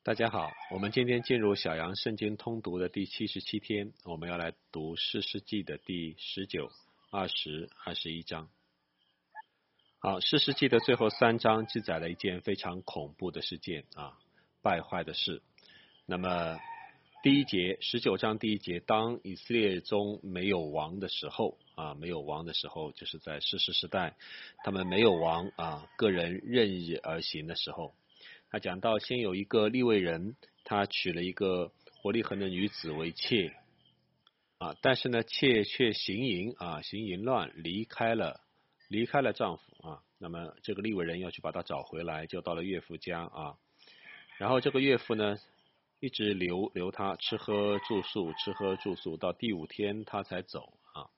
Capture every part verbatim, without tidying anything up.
大家好，我们今天进入小杨圣经通读的第七十七天，我们要来读士师记的第十九、二十、二十一章。好，士师记的最后三章记载了一件非常恐怖的事件啊，败坏的事。那么第一节，十九章第一节，当以色列中没有王的时候啊，没有王的时候，就是在士师时代，他们没有王啊，个人任意而行的时候。他讲到，先有一个利未人，他娶了一个伯利恒的女子为妾啊，但是呢，妾却行淫啊，行淫乱，离开了离开了丈夫啊。那么这个利未人要去把她找回来，就到了岳父家啊。然后这个岳父呢，一直留留他吃喝住宿，吃喝住宿，到第五天他才走啊。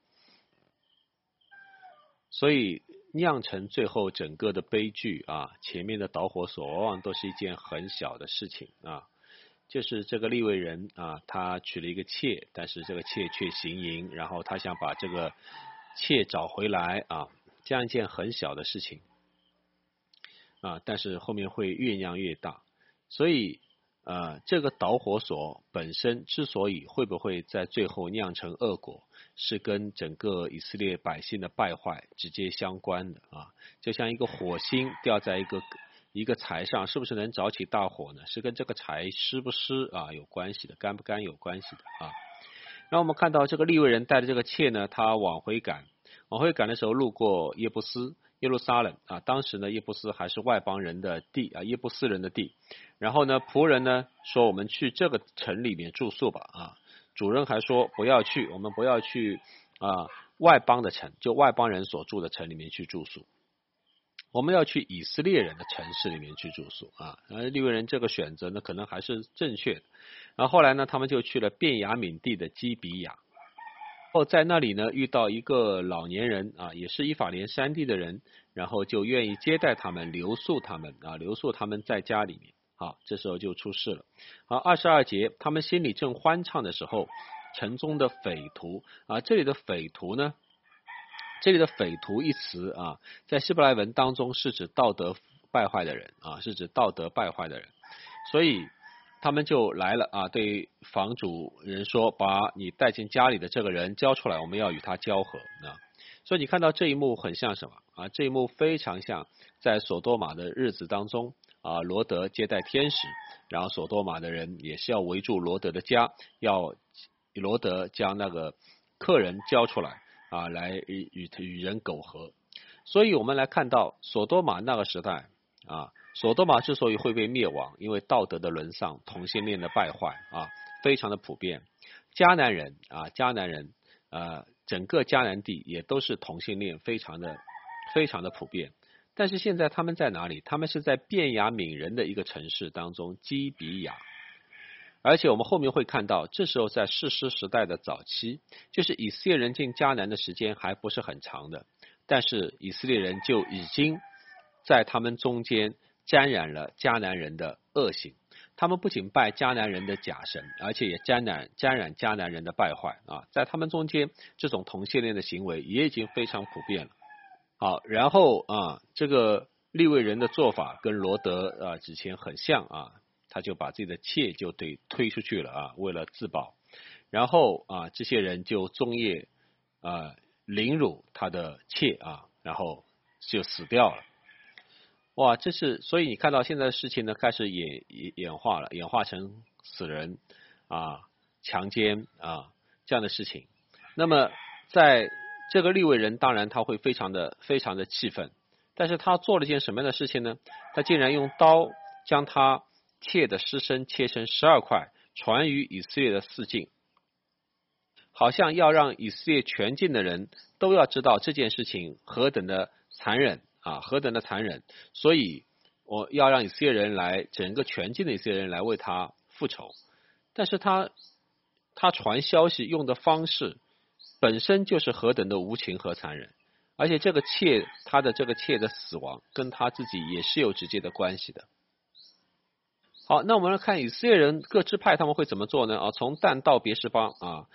所以酿成最后整个的悲剧啊，前面的导火索往往都是一件很小的事情啊，就是这个利未人啊，他娶了一个妾，但是这个妾却行淫，然后他想把这个妾找回来啊，这样一件很小的事情啊，但是后面会越酿越大，所以呃，这个导火索本身之所以会不会在最后酿成恶果，是跟整个以色列百姓的败坏直接相关的啊。就像一个火星掉在一个一个柴上，是不是能着起大火呢？是跟这个柴湿不湿啊有关系的，干不干有关系的啊。那我们看到这个利未人带着这个妾呢，他往回赶，往回赶的时候路过耶布斯。耶路撒冷啊，当时呢，耶布斯还是外邦人的地啊，耶布斯人的地。然后呢，仆人呢说我们去这个城里面住宿吧啊，主人还说不要去，我们不要去啊外邦的城，就外邦人所住的城里面去住宿，我们要去以色列人的城市里面去住宿啊。而利未人这个选择呢，可能还是正确的。然后后来呢，他们就去了便雅悯地的基比亚。后在那里呢，遇到一个老年人啊，也是以法莲山地的人，然后就愿意接待他们，留宿他们啊，留宿他们在家里面。好，这时候就出事了。好，二十二节，他们心里正欢畅的时候，城中的匪徒啊，这里的匪徒呢，这里的匪徒一词啊，在希伯来文当中是指道德败坏的人啊，是指道德败坏的人，所以他们就来了啊，对房主人说，把你带进家里的这个人交出来，我们要与他交合啊。所以你看到这一幕很像什么啊？这一幕非常像在索多玛的日子当中啊，罗德接待天使，然后索多玛的人也是要围住罗德的家，要罗德将那个客人交出来啊，来与与与人苟合。所以我们来看到索多玛那个时代啊。索多玛之所以会被灭亡，因为道德的沦丧，同性恋的败坏啊，非常的普遍。迦南人啊，迦南人呃，整个迦南地也都是同性恋，非常的非常的普遍。但是现在他们在哪里？他们是在便雅悯人的一个城市当中，基比亚。而且我们后面会看到，这时候在士师时代的早期，就是以色列人进迦南的时间还不是很长的，但是以色列人就已经在他们中间沾染了迦南人的恶行，他们不仅拜迦南人的假神，而且也沾染沾染迦南人的败坏啊，在他们中间这种同性恋的行为也已经非常普遍了。好，然后啊，这个利未人的做法跟罗德啊之前很像啊，他就把自己的妾就对推出去了啊，为了自保。然后啊，这些人就终夜啊凌辱他的妾啊，然后就死掉了。哇，这是所以你看到现在的事情呢，开始演演化了，演化成死人啊、强奸啊这样的事情。那么在这个利未人，当然他会非常的非常的气愤，但是他做了一件什么样的事情呢？他竟然用刀将他妾的尸身切成十二块，传于以色列的四境，好像要让以色列全境的人都要知道这件事情何等的残忍。啊，何等的残忍！所以我要让以色列人来，整个全境的以色列人来为他复仇。但是他他传消息用的方式本身就是何等的无情和残忍，而且这个妾他的这个妾的死亡跟他自己也是有直接的关系的。好，那我们来看以色列人各支派他们会怎么做呢？啊，从但到别是巴啊，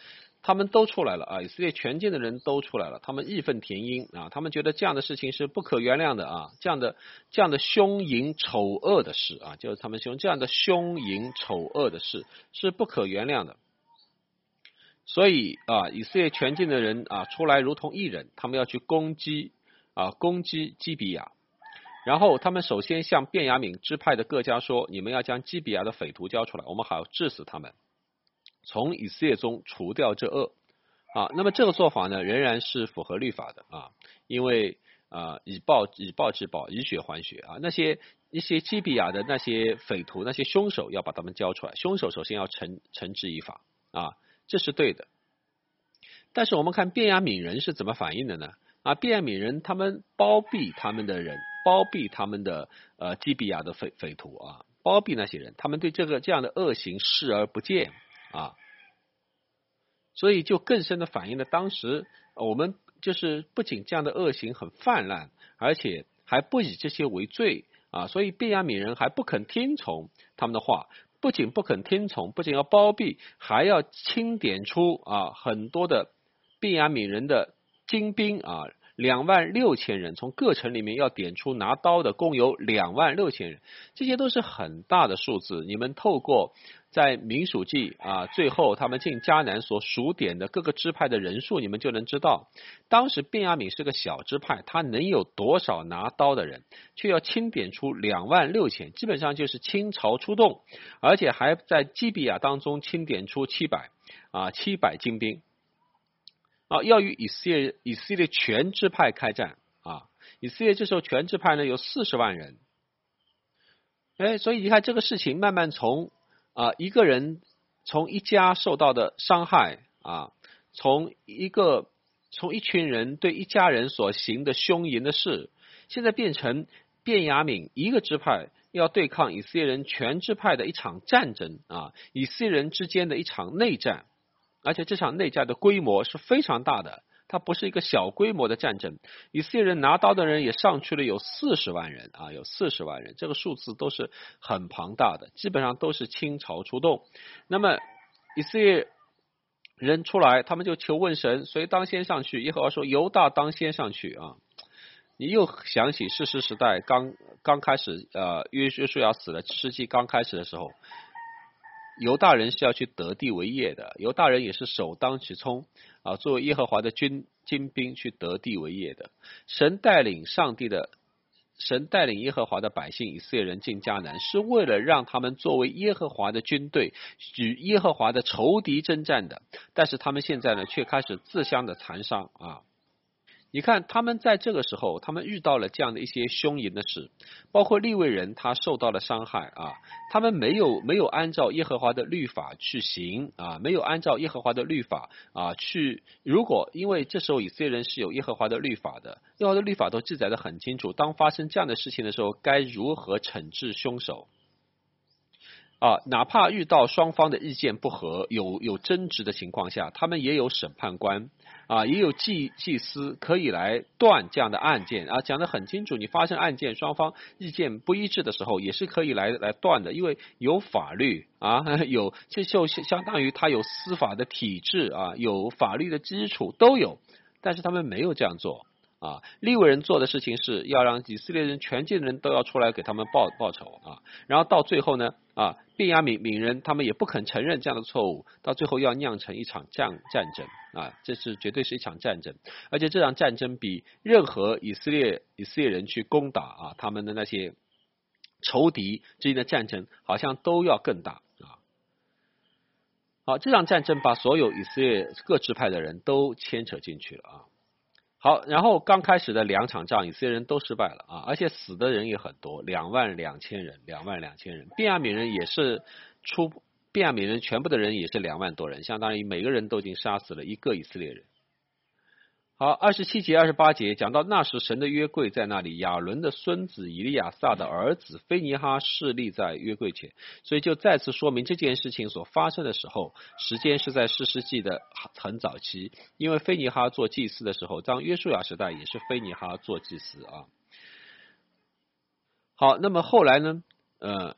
他们都出来了啊，以色列全境的人都出来了，他们义愤填膺啊，他们觉得这样的事情是不可原谅的啊，这样的这样的凶淫丑恶的事啊，就是他们说这样的凶淫丑恶的事是不可原谅的。所以啊，以色列全境的人啊出来如同一人，他们要去攻击啊攻击基比亚。然后他们首先向便雅悯支派的各家说，你们要将基比亚的匪徒交出来，我们好治死他们，从以色列中除掉这恶啊。那么这个做法呢，仍然是符合律法的啊，因为啊以暴以暴制暴，以血还血啊。那些一些基比亚的那些匪徒，那些凶手要把他们交出来，凶手首先要惩惩治以法啊，这是对的。但是我们看便雅悯人是怎么反应的呢？啊，便雅悯人他们包庇他们的人，包庇他们的呃基比亚的匪匪徒啊，包庇那些人，他们对这个这样的恶行视而不见啊，所以就更深的反映了当时我们就是不仅这样的恶行很泛滥，而且还不以这些为罪啊，所以便雅悯人还不肯听从他们的话，不仅不肯听从，不仅要包庇，还要清点出啊很多的便雅悯人的精兵啊，两万六千人，从各城里面要点出拿刀的，共有两万六千人，这些都是很大的数字。你们透过在民数记啊，最后他们进迦南所数点的各个支派的人数，你们就能知道，当时便雅悯是个小支派，他能有多少拿刀的人，却要清点出两万六千，基本上就是倾巢出动，而且还在基比亚当中清点出七百啊七百精兵。啊，要与以色列以色列全支派开战啊！以色列这时候全支派呢有四十万人，哎，所以你看这个事情慢慢从啊一个人从一家受到的伤害啊，从一个从一群人对一家人所行的凶淫的事，现在变成便雅悯一个支派要对抗以色列人全支派的一场战争啊，以色列人之间的一场内战。而且这场内战的规模是非常大的，它不是一个小规模的战争。以色列人拿刀的人也上去了有四十万人啊，有四十万人，这个数字都是很庞大的，基本上都是倾巢出动。那么以色列人出来，他们就求问神，谁当先上去？耶和华说犹大当先上去啊。你又想起士师时代刚刚开始，呃，约约书亚死了，世纪刚开始的时候。犹大人是要去得地为业的，犹大人也是首当其冲啊，作为耶和华的军精兵去得地为业的。神带领上帝的，神带领耶和华的百姓以色列人进迦南，是为了让他们作为耶和华的军队与耶和华的仇敌征战的。但是他们现在呢，却开始自相的残杀啊。你看他们在这个时候，他们遇到了这样的一些凶淫的事，包括利未人他受到了伤害啊，他们没有没有按照耶和华的律法去行啊，没有按照耶和华的律法啊去，如果因为这时候以色列人是有耶和华的律法的，耶和华的律法都记载的很清楚，当发生这样的事情的时候，该如何惩治凶手。啊，哪怕遇到双方的意见不合，有有争执的情况下，他们也有审判官啊，也有祭祭司可以来断这样的案件啊，讲得很清楚。你发生案件，双方意见不一致的时候，也是可以来来断的，因为有法律啊，有这就相当于他有司法的体制啊，有法律的基础都有，但是他们没有这样做。啊，利未人做的事情是要让以色列人全境的人都要出来给他们报报仇啊，然后到最后呢，啊，便雅悯悯人他们也不肯承认这样的错误，到最后要酿成一场战战争啊，这是绝对是一场战争，而且这场战争比任何以色列以色列人去攻打啊他们的那些仇敌之间的战争，好像都要更大啊。好，这场战争把所有以色列各支派的人都牵扯进去了啊。好，然后刚开始的两场仗，以色列人都失败了啊，而且死的人也很多，两万两千人，两万两千人。便雅悯人也是出，便雅悯人全部的人也是两万多人，相当于每个人都已经杀死了一个以色列人。好，二十七节、二十八节讲到那时神的约柜在那里，亚伦的孙子以利亚撒的儿子菲尼哈侍立在约柜前，所以就再次说明这件事情所发生的时候，时间是在士师记的很早期，因为菲尼哈做祭司的时候，当约书亚时代也是菲尼哈做祭司啊。好，那么后来呢，呃。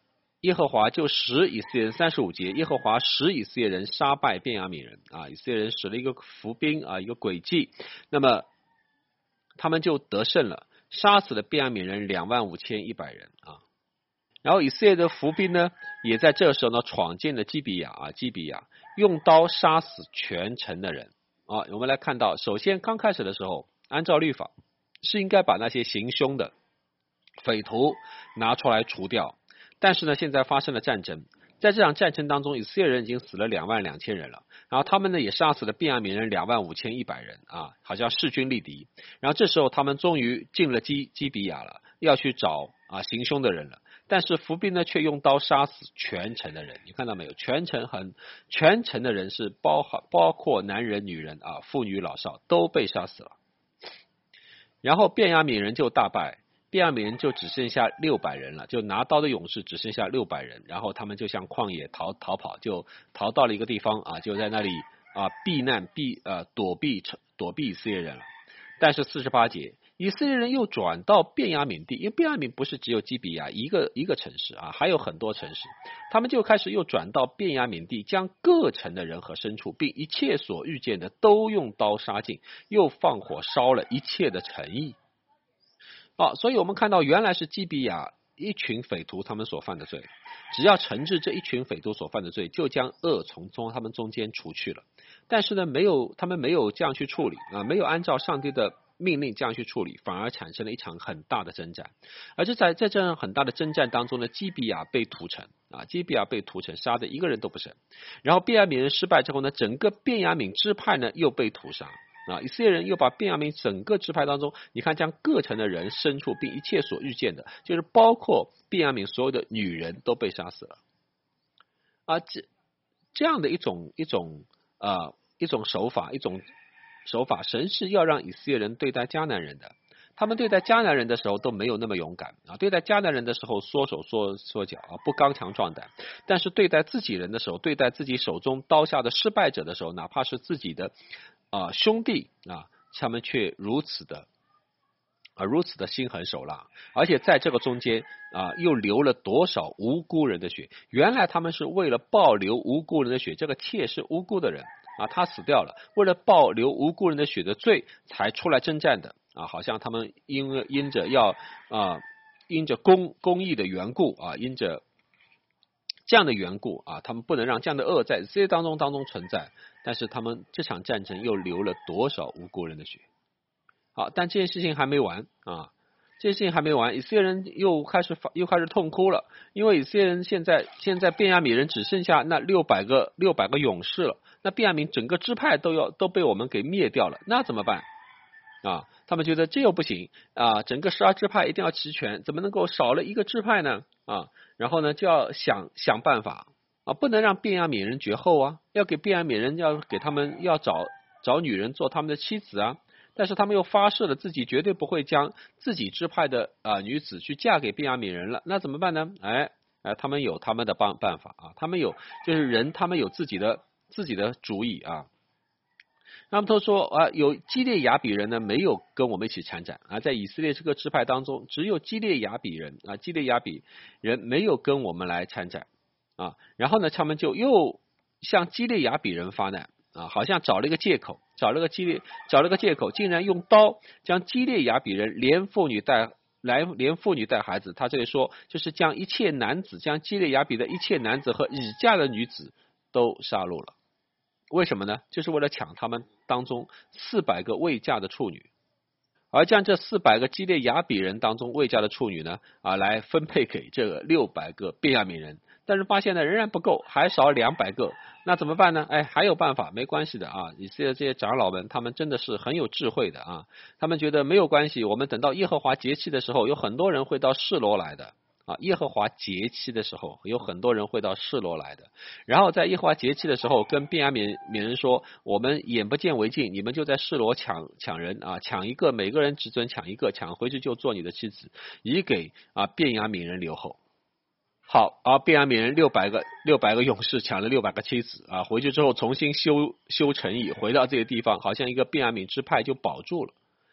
耶和华就使以色列人三十五节，耶和华使以色列人杀败便雅悯人啊，以色列人使了一个伏兵啊，一个诡计，那么他们就得胜了，杀死了便雅悯人两万五千一百人啊。然后以色列的伏兵呢，也在这个时候呢闯进了基比亚啊，基比亚用刀杀死全城的人啊。我们来看到，首先刚开始的时候，按照律法是应该把那些行凶的匪徒拿出来除掉，但是呢，现在发生了战争，在这场战争当中，以色列人已经死了两万两千人了，然后他们呢也杀死了便雅悯人两万五千一百人啊，好像势均力敌。然后这时候他们终于进了基基比亚了，要去找啊行凶的人了。但是伏兵呢，却用刀杀死全城的人，你看到没有？全城很全城的人是包含包括男人、女人啊，妇女、老少都被杀死了。然后便雅悯人就大败，便雅悯人就只剩下六百人了，就拿刀的勇士只剩下六百人，然后他们就向旷野逃逃跑，就逃到了一个地方啊，就在那里啊避难避呃躲避躲避以色列人了。但是四十八节。以色列人又转到便雅悯地，因为便雅悯不是只有基比亚一个一个城市啊，还有很多城市，他们就开始又转到便雅悯地，将各城的人和牲畜，并一切所遇见的都用刀杀尽，又放火烧了一切的城邑。啊，所以我们看到原来是基比亚一群匪徒他们所犯的罪，只要惩治这一群匪徒所犯的罪，就将恶从中他们中间除去了。但是呢，没有他们没有这样去处理啊，没有按照上帝的命令这样去处理，反而产生了一场很大的征战。而这在在这样很大的征战当中呢，基比亚被屠城啊，基比亚被屠城，杀的一个人都不剩。然后便雅悯人失败之后呢，整个便雅悯支派呢又被屠杀啊，以色列人又把便雅悯整个支派当中，你看将各城的人、牲畜并一切所遇见的，就是包括便雅悯所有的女人都被杀死了啊，这这样的一种一种呃一种手法，一种。手法，神是要让以色列人对待迦南人的，他们对待迦南人的时候都没有那么勇敢啊，对待迦南人的时候缩手缩缩脚啊，不刚强壮胆，但是对待自己人的时候，对待自己手中刀下的失败者的时候，哪怕是自己的啊、呃、兄弟啊，他们却如此的啊如此的心狠手辣，而且在这个中间啊又流了多少无辜人的血，原来他们是为了报流无辜人的血，这个妾是无辜的人啊，他死掉了，为了报流无辜人的血的罪才出来征战的啊，好像他们因因着要啊因着公公义的缘故啊，因着这样的缘故啊，他们不能让这样的恶在这些当中当中存在，但是他们这场战争又流了多少无辜人的血。好，但这件事情还没完啊，这件事情还没完，以色列人又开始又开始痛哭了，因为以色列人现在现在便雅悯人只剩下那六百个六百个勇士了。那便雅悯整个支派都要都被我们给灭掉了，那怎么办啊？他们觉得这又不行啊，整个十二支派一定要齐全，怎么能够少了一个支派呢？啊，然后呢就要想想办法啊，不能让便雅悯人绝后啊，要给便雅悯人要给他们要找找女人做他们的妻子啊，但是他们又发誓了自己绝对不会将自己支派的啊女子去嫁给便雅悯人了，那怎么办呢？哎哎，他们有他们的办办法啊，他们有就是人，他们有自己的。自己的主意啊，他们都说啊，有基列雅比人呢没有跟我们一起参战啊，在以色列这个支派当中，只有基列雅比人啊，基列雅比人没有跟我们来参战啊，然后呢，他们就又向基列雅比人发难啊，好像找了一个借口，找了个基列找了个借口，竟然用刀将基列雅比人连妇女带来连妇女带孩子，他这里说就是将一切男子，将基列雅比的一切男子和已嫁的女子都杀戮了。为什么呢？就是为了抢他们当中四百个未嫁的处女，而将这四百个基列雅比人当中未嫁的处女呢，啊，来分配给这个六百个便雅悯人，但是发现呢仍然不够，还少两百个，那怎么办呢？哎，还有办法，没关系的啊！以色列这些长老们，他们真的是很有智慧的啊，他们觉得没有关系，我们等到耶和华节期的时候，有很多人会到示罗来的。啊，耶和华节期的时候，有很多人会到示罗来的。然后在耶和华节期的时候，跟便雅悯悯人说：“我们眼不见为净，你们就在示罗抢抢人啊，抢一个，每个人只准抢一个，抢回去就做你的妻子，以给啊便雅悯人留后。”好，啊，便雅悯人六百个六百个勇士抢了六百个妻子啊，回去之后重新修修城邑，回到这个地方，好像一个便雅悯支派就保住了。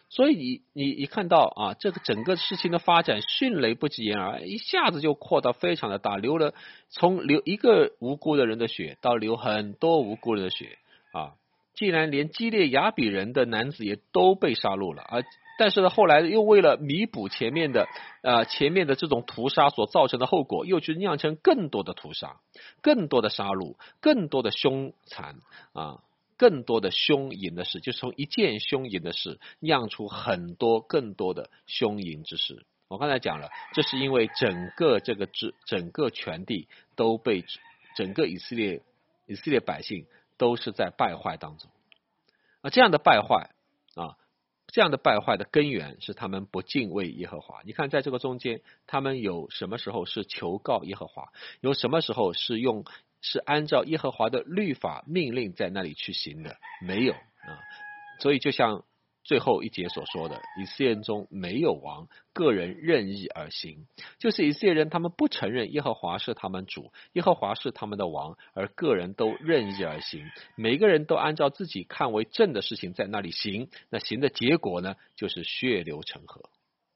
所以你你一看到啊，这个整个事情的发展迅雷不及掩耳，一下子就扩到非常的大，流了从流一个无辜的人的血到流很多无辜人的血啊，竟然连基列雅比人的男子也都被杀戮了啊。但是呢，后来又为了弥补前面的呃前面的这种屠杀所造成的后果，又去酿成更多的屠杀、更多的杀戮、更多的凶残啊、更多的凶淫的事，就从一件凶淫的事酿出很多更多的凶淫之事。我刚才讲了，这是因为整个这个制整个全地都被整个以色列以色列百姓都是在败坏当中啊，这样的败坏啊。这样的败坏的根源是他们不敬畏耶和华。你看，在这个中间，他们有什么时候是求告耶和华，有什么时候是用是按照耶和华的律法命令在那里去行的？没有啊。所以就像最后一节所说的，以色列人中没有王，个人任意而行，就是以色列人他们不承认耶和华是他们主，耶和华是他们的王，而个人都任意而行，每个人都按照自己看为正的事情在那里行，那行的结果呢，就是血流成河。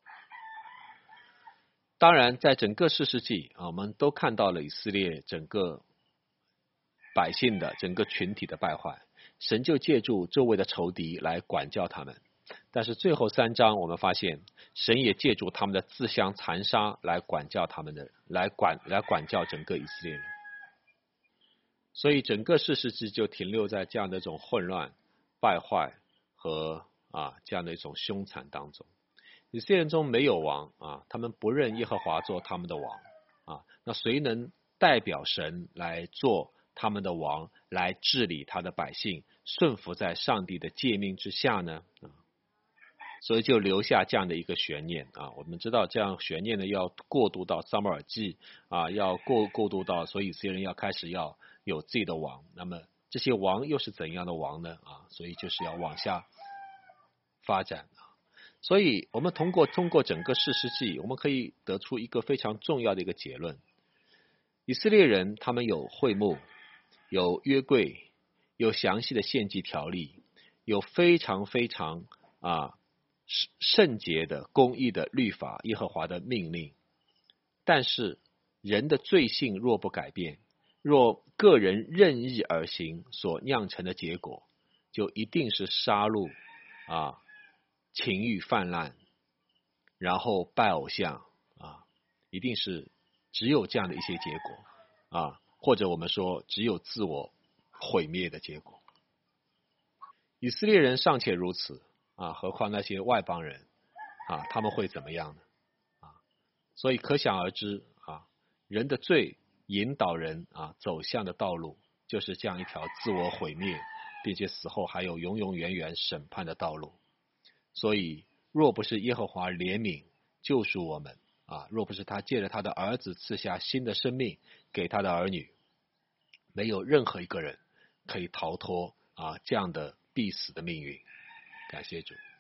当然在整个士师记啊，我们都看到了以色列整个百姓的整个群体的败坏，神就借助周围的仇敌来管教他们。但是最后三章我们发现，神也借助他们的自相残杀来管教他们的，来管来管教整个以色列人。所以整个士师记就停留在这样的一种混乱、败坏和啊这样的一种凶残当中。以色列人中没有王啊，他们不认耶和华做他们的王啊，那谁能代表神来做他们的王，来治理他的百姓，顺服在上帝的诫命之下呢？啊，所以就留下这样的一个悬念啊。我们知道这样悬念呢，要过渡到撒母耳记啊，要过过渡到，所以以色列人要开始要有自己的王。那么这些王又是怎样的王呢？啊，所以就是要往下发展啊。所以我们通过通过整个士师记，我们可以得出一个非常重要的一个结论：以色列人他们有会幕，有约柜，有详细的献祭条例，有非常非常啊圣洁的公义的律法，耶和华的命令。但是人的罪性若不改变，若个人任意而行，所酿成的结果就一定是杀戮啊，情欲泛滥，然后拜偶像啊，一定是只有这样的一些结果啊，或者我们说只有自我毁灭的结果。以色列人尚且如此啊，何况那些外邦人啊，他们会怎么样呢？啊，所以可想而知啊，人的罪引导人啊走向的道路，就是这样一条自我毁灭，并且死后还有永永远远审判的道路。所以，若不是耶和华怜悯救赎我们啊，若不是他借着他的儿子赐下新的生命给他的儿女，没有任何一个人可以逃脱啊这样的必死的命运。感谢主。